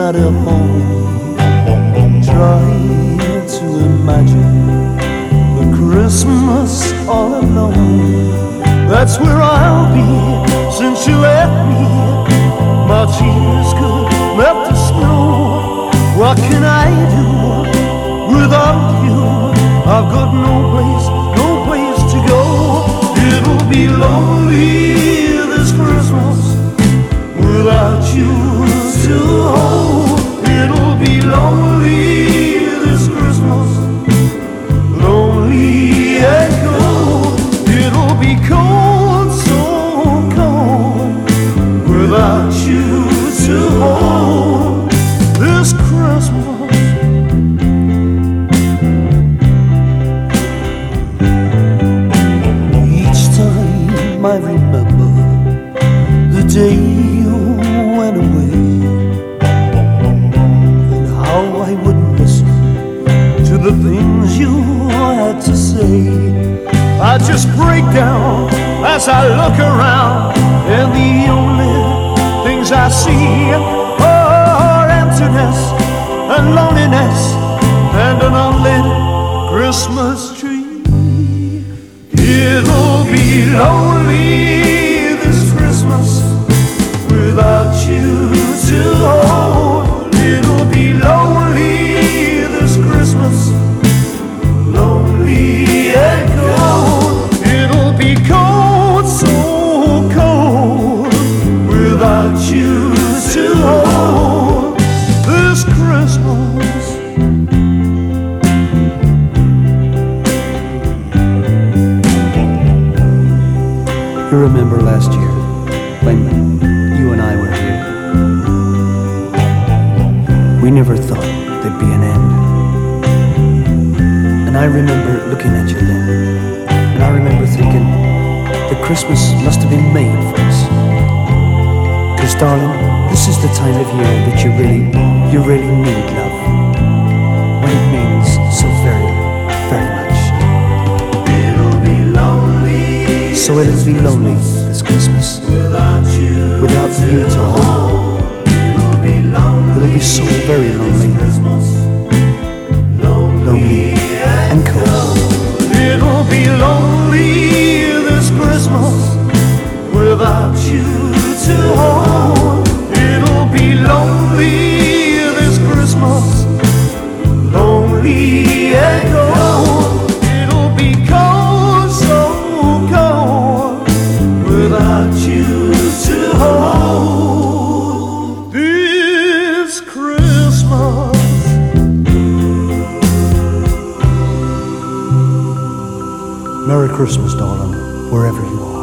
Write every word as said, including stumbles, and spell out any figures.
not a home. Try to imagine the Christmas all alone. That's where I'll be since you left me. My tears could melt the snow. What can I do without you? I've got no place, no place to go. It'll be lonely this Christmas without you to hold. It'll be lonely this Christmas, lonely and cold. It'll be cold, so cold, without you to hold this Christmas. Each time I remember the day you went away, and how I wouldn't listen to the things you had to say, I just break down as I look around, and the only things I see are emptiness and loneliness and an unlit Christmas tree. It'll be lonely this Christmas without you to hold. It'll be lonely this Christmas, lonely and cold. It'll be cold, so cold, without you to hold this Christmas. You remember last year when you and I were here? We never thought there'd be an end. And I remember looking at you then, and I remember thinking that Christmas must have been made for us. Because darling, this is the time of year that you really, you really need love, when it means so very, very much. It'll be lonely. So it'll be lonely this Christmas Without you, without you to hold. it'll be lonely. It'll be so very lonely, Christmas, lonely and cold. it'll be lonely this Christmas without you to hold. It'll be lonely this Christmas, lonely and cold. It'll be cold, so cold, without you to hold this Christmas. Merry Christmas, darling, wherever you are.